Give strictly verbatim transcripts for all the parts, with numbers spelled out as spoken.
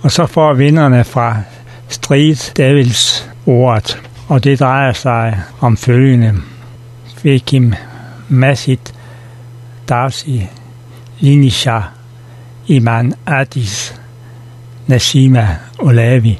Og så får vinderne fra Street Devils ordet, og det drejer sig om følgende. Fekim, Masid, Darcy, Linisha, Iman Addis, Nasima Olavi,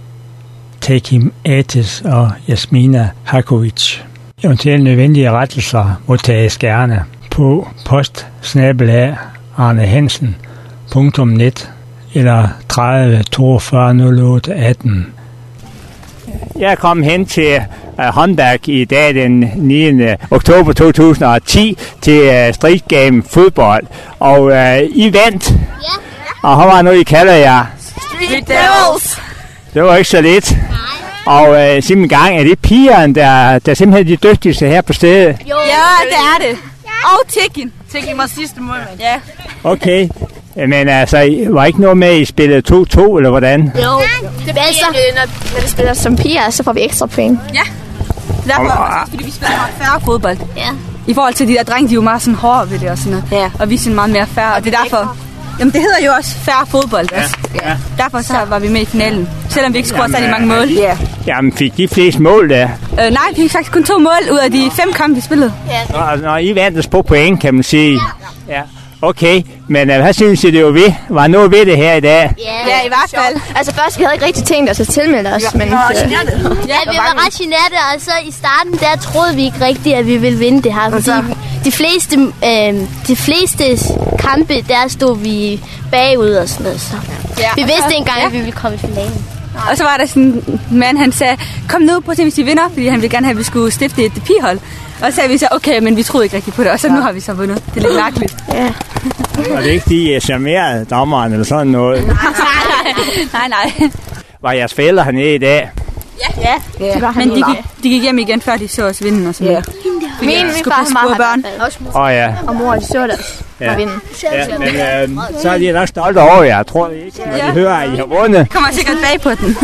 Tekim Ates og Jasmina Hakovic. Eventuelle nødvendige rettelser modtages gerne på post snabel-a arnehansen punktum net eller tredive toogfyrre nul otte atten. Jeg er kommet hen til uh, håndværk i dag den niende oktober to tusind og ti til uh, Street Game fodbold, og uh, I vandt. Ja. Og hvad var nu I kalder jer? Street Devils. Det var ikke så lidt. Nej. Og uh, simpelthen gang, er det pigerne, der, der simpelthen er de dygtigste her på stedet? Jo, ja, det er det. Og Tekin. Tekin var sidste målmand. Ja. Okay. Men altså, var ikke noget med, at I spillede to to, eller hvordan? Jo, det er altså, når, når vi spiller som piger, så får vi ekstra point. Ja. Det er derfor, fordi vi spiller meget færre fodbold. Ja. I forhold til de der drenge, de er jo meget sådan hårde ved det og sådan noget. Ja. Og vi er sådan meget mere færre, og det er derfor... Jamen, det hedder jo også færre fodbold. Ja. Altså. Ja. Derfor så var vi med i finalen, selvom vi ikke scorede særlig mange mål. Ja. Jamen, fik de flest mål der? Øh, nej, vi fik faktisk kun to mål ud af de fem kampe, vi spillede. Ja. Nå, når I vandt på point, kan man sige. Ja. Ja. Okay, men uh, hvad synes I, det var ved? Var noget ved det her i dag? Ja, ja, i hvert fald. Altså først, vi havde ikke rigtig tænkt os at tilmelde os. Ja, men, øh, ja, vi var ret generte, og så i starten, der troede vi ikke rigtigt, at vi ville vinde det her. Fordi de fleste, øh, de fleste kampe, der stod vi bagud og sådan noget. Så. Ja, vi vidste ikke engang, ja. at vi ville komme i finalen. Og så var der sådan en mand, han sagde, kom nu, prøv at se, hvis I vinder, fordi han ville gerne have, at vi skulle stifte et pigehold. Og så sagde vi så, okay, men vi troede ikke rigtigt på det, og så ja. nu har vi så vundet. Det er lidt mærkeligt. Ja. Og det er ikke de charmerede dommeren eller sådan noget? Nej, nej, nej. Var jeres forældre hernede i dag? Ja, ja. ja. De men de gik, de gik hjem igen, før de så os vinde og sådan noget. Ja. Min, min far var børn. Åh oh, ja. Og mor, de så deres ja. vinde. Ja, men øh, så er de nok stolte over jer, tror jeg ikke, når ja. de hører, at I har vundet. Kommer sikkert bag på den.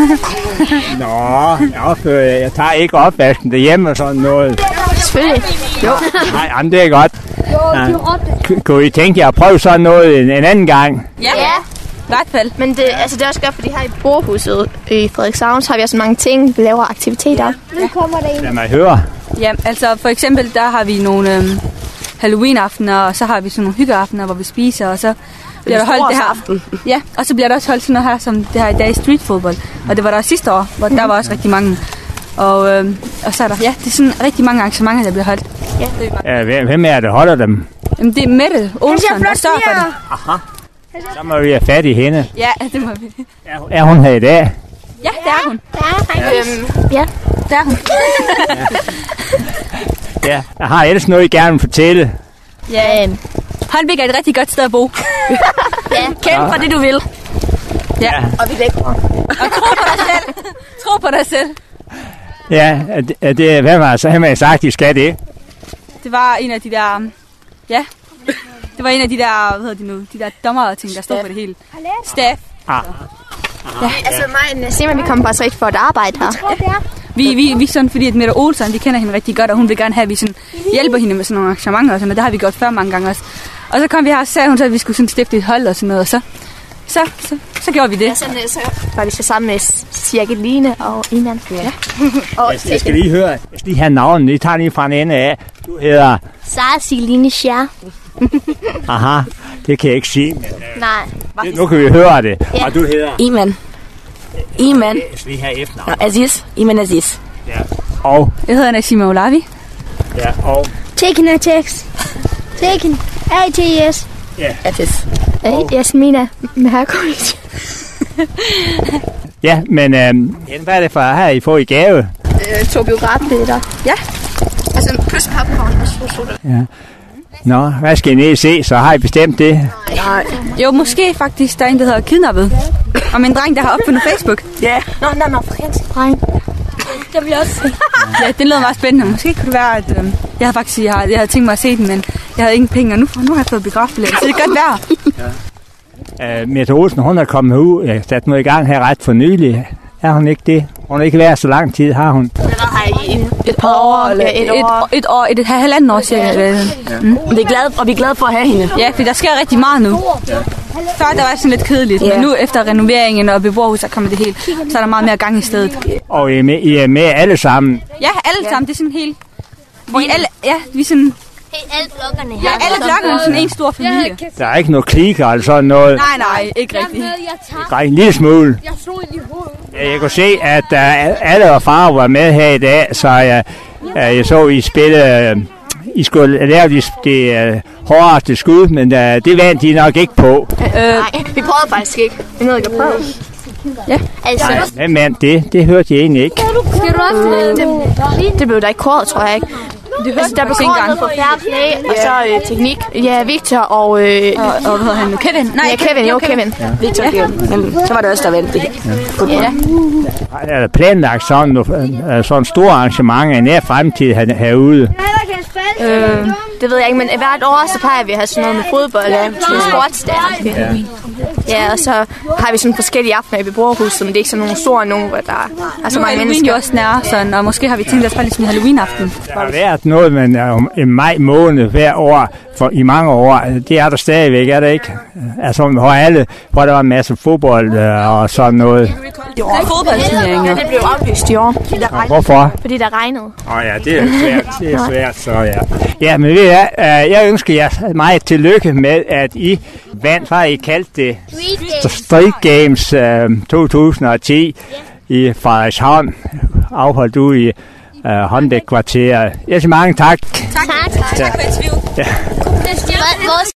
Nå, jeg, opfører, jeg tager ikke opvasken derhjemme og sådan noget. Selvfølgelig. Jo. Nej, jamen, det er godt. Ja. Kunne I tænke jer at prøve sådan noget en, en anden gang? Ja. ja. I hvert fald. Men det, altså det er også godt, fordi her i Borhuset i Frederikshavn, så har vi også mange ting, vi laver aktiviteter. Ja. Nu kommer der en. Lad mig høre. Ja, altså for eksempel, der har vi nogle øhm, Halloween-aftener, og så har vi sådan nogle hyggeaftener, hvor vi spiser, og så bliver der holdt det her aften. Ja, og så bliver der også holdt sådan noget her, som det her i dag i streetfodbold. Og det var der sidste år, hvor der var også rigtig mange. Og, øhm, og så er der, ja, det er sådan rigtig mange arrangementer, der bliver holdt. Ja. Ja, hvem er det, der holder dem? Jamen, det er Mette Olsen, der står for det. Aha. Så må vi have fat i hende. Ja, det må vi. Er, er hun her i dag? Ja, det er hun. Ja, øhm, ja. det er hun. Ja, jeg har ellers noget, I gerne vil fortælle. Ja, øhm. Håndvik er et rigtig godt sted at bo. Ja, kæmpe for det, du vil. Ja, ja. Og vi lægger. Og tro på dig selv. Tro på dig selv. Ja, det, det, hvad var så, har man sagt, I skal det? Det var en af de der, ja, det var en af de der, hvad hedder de nu, de der dommer ting, der stod for det hele. Staff. Ah. Ja, altså mig og Sima, vi kommer bare så ikke for at arbejde her. Ja. Vi, vi, vi sådan, fordi at Mette Olsen, vi kender hende rigtig godt, og hun vil gerne have, at vi sådan hjælper hende med sådan nogle arrangementer og sådan noget. Det har vi gjort før mange gange også. Og så kom vi her og sagde hun så, at vi skulle sådan stifte et hold og sådan noget, og så, så, så, så gjorde vi det. Ja, sådan, så var vi så sammen med Cirkeline og Iman. Ja. Og jeg, jeg skal lige høre, jeg skal lige have navnet, I tager lige fra en ende af. Du hedder... Sara Cirkeline Schær. Aha, det kan jeg ikke sige. Men, uh, Nej. Det, nu kan vi høre det. Ja. Og du hedder? Iman. Iman. Jeg skal lige have efternavn. Aziz. Iman Aziz. Ja. Og? Jeg hedder Nasima Olavi. Ja, og? Tekin Atex. Tekin A T S. Ja. Atis. Jasmina Hakovic. Ja, men øhm, hvad er det for her, I får i gave? Øh, to biografbilletter. Ja. Altså plus popcorn. Ja. Nå, hvad skal I ned se? Så har I bestemt det? Nej. Jo, måske faktisk, der er en, der hedder Kidnappet. Om en dreng, der har opfundet Facebook. Ja. Yeah. Nå, nå, nå, fransk dreng. Det vil jeg også se. Ja, det lød meget spændende. Måske kunne det være, at øh, jeg havde faktisk jeg havde, jeg havde tænkt mig at se den, men jeg havde ingen penge, og nu, nu har jeg fået biografbilletter, så det kan godt være. Ja. Uh, Mette Olsen, hun er kommet ud, jeg sat mig i gang her ret for nylig. Er hun ikke det? Hun har ikke været så lang tid, har hun? Hun har været her i et, et år, eller et, et år. Et, et år, et, et halvandet år cirka. Ja. Ja. Mm. Vi er glade, og vi er glade for at have hende. Ja, for der sker rigtig meget nu. Ja. Før der var sådan lidt kedeligt, yeah. Men nu efter renoveringen og beboerhus, så kommer det helt, så er der meget mere gang i stedet. Og I er med, I er med alle sammen? Ja, alle sammen. Det er sådan helt... Vi alle, ja, vi er sådan... Hey, alle blokkerne her. Ja, alle blokkerne er sådan en stor familie. Der er ikke noget klikker eller sådan noget? Nej, nej, ikke rigtigt. Nej, en lille smule. Ja, jeg kunne se, at uh, alle og far var med her i dag, så jeg, uh, jeg så, I spille... Uh, I skulle lave de, de uh, hårdeste skud, men uh, det vandt de nok ikke på. Øh, Nej, vi prøvede faktisk ikke. Vi nåede ikke at prøve. Ja, altså. Hvem vandt det? Det hørte jeg egentlig ikke. Skal du også det? Det blev der ikke kåret, tror jeg ikke. Det altså, der blev kåret på fair play, og så øh, teknik. Ja, Victor og... Øh, og, og hvad hedder han nu? Kevin? Nej, ja, Kevin, jo, Kevin. Ja. Victor og Kevin. Men så var det også der vandt det. Ja. ja. Er der planlagt sådan, sådan store arrangementer i nær fremtid herude? Øh, det ved jeg ikke, men hvert år så plejer vi at have sådan noget med fodbold, ja, sådan sportsdag. Ja. Ja, og så har vi sådan forskellige aftener i beboerhuset, men det er ikke sådan nogle store nogen, hvor der er så mange mennesker. Nu er jo også nær, sådan, og måske har vi tænkt os bare ligesom en Halloween-aften. Der har været noget men om en maj måned hver år, for i mange år, det er der stadigvæk, er det ikke? Altså, hvor alle, hvor der var en masse fodbold og sådan noget. Det var fodboldturneringer. Det blev aflyst i år. Og hvorfor? Fordi der regnede. Åh oh, ja, det er svært, det er svært, så ja. Ja, men ved jeg, jeg ønsker jer meget tillykke med, at I vandt, hvad I kaldte det, Street Games uh, to tusind og ti i Frederikshavn, afholdt ude i uh, Håndbæk-kvarteret. Jeg siger mange tak. Tak. Tak. Ja. Tak for interviewet. Ja.